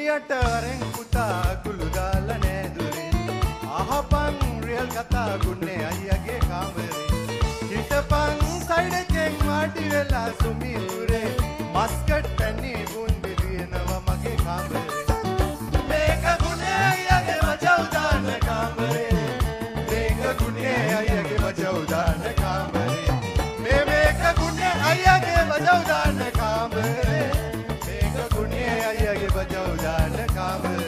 සුමියට වරෙන් පුතා කුළු දාලා නෑදුරේ අහපන් රියල් කතා ගුන්නේ අයියාගේ කාමරේ හිටපන් සයිඩ් එකෙන් වාඩි වෙලා සුමිතුරේ මස්කට් පැණි බුන්දි දිනනවා මගේ කාමරේ මේක ගුන්නේ අයියාගේ මචව් දාන කාමරේ මේක ගුන්නේ අයියාගේ මචව් දාන කාමරේ මේක ගුන්නේ අයියාගේ මචව් දාන කාමරේ මේක ගුන්නේ අයියාගේ මචව් දාන කාමරේ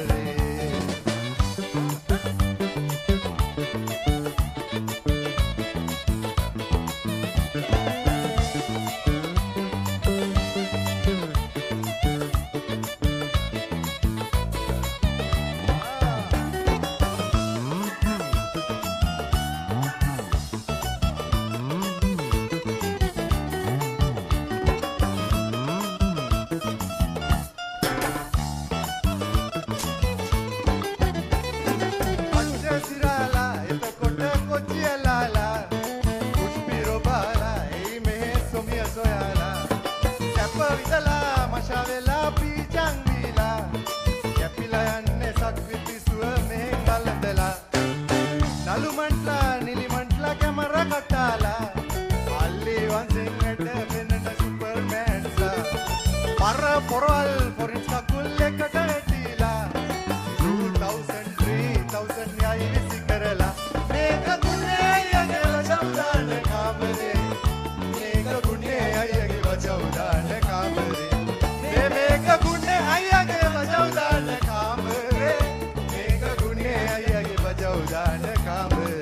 Poral foreign school ekata etila 2000 3000 yai visikarala meka gunne ayage vajawdan kamare meka gunne ayage vajawdan kamare meka gunne ayage vajawdan kamare meka gunne ayage vajawdan kamare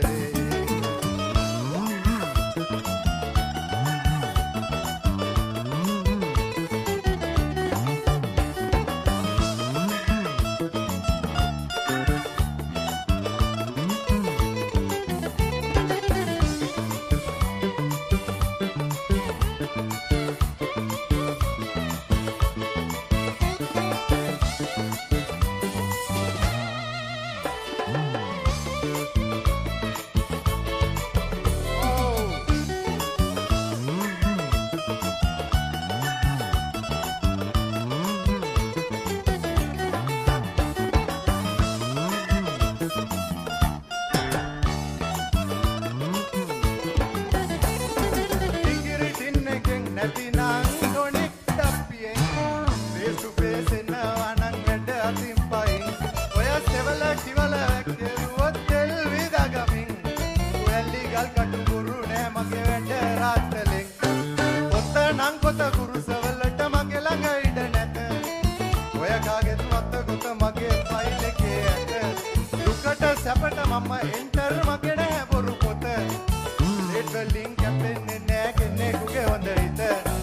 සැපට මම එන්ටර් මගේ නෑ බොරු පොත ලේට් වලින් කැපෙන්නේ නෑ කෙනෙකුගේ හොඳ හිත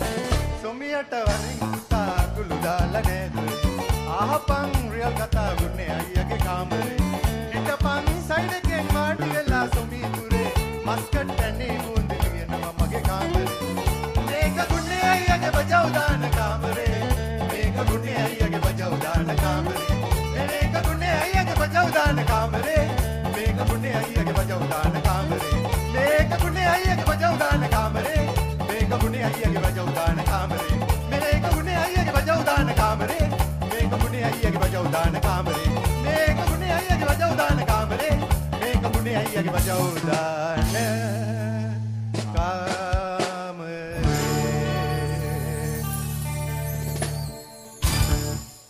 සොමියට වරින් පුතා කුළු දාලා නේද අහපන් රියල් කතා ගුන්නේ අයියාගේ කාමරේ හිටපන් සයිඩ් එකෙන් වාඩි වෙලා සොමිතුරේ මස්කට් පැණි බුන්දි ලියනවා මගේ කාමරේ මේක ගුන්නේ අයියාගේ බජව් දාන කාමරේ මේක ගුන්නේ අයියාගේ බජව් දාන කාමරේ මේක ගුන්නේ අයියාගේ බජව් දාන කාමරේ මේක ගුන්නේ අයියාගේ බජව් දාන කාමරේ මේක ගුන්නේ අයියාගේ බජව් දාන කාමරේ මේක ගුන්නේ අයියාගේ බජව් දාන කාමරේ මේක ගුන්නේ අයියාගේ බජව් දාන කාමරේ මේක ගුන්නේ අයියාගේ බජව් දාන කාමරේ මේක ගුන්නේ අයියාගේ බජව් දාන කාමරේ මේක ගුන්නේ අයියාගේ බජව් දාන